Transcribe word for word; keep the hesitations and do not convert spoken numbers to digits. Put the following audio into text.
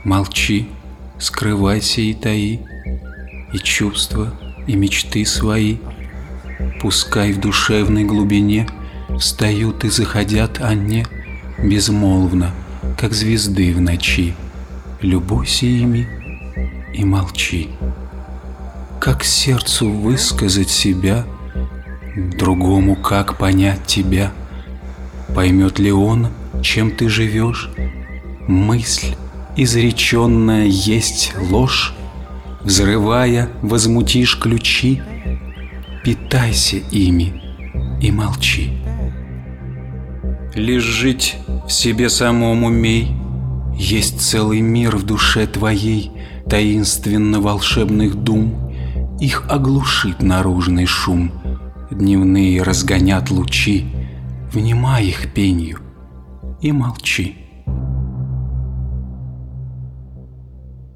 Молчи, скрывайся и таи и чувства, и мечты свои. Пускай в душевной глубине встают и заходят они безмолвно, как звезды в ночи. Любуйся ими и молчи. Как сердцу высказать себя, другому как понять тебя? Поймет ли он, чем ты живешь? Мысль изреченная есть ложь? Взрывая, возмутишь ключи? Питайся ими и молчи. Лишь жить в себе самом умей. Есть целый мир в душе твоей таинственно-волшебных дум. Их оглушит наружный шум, дневные разгонят лучи. Внимай их пенью и молчи.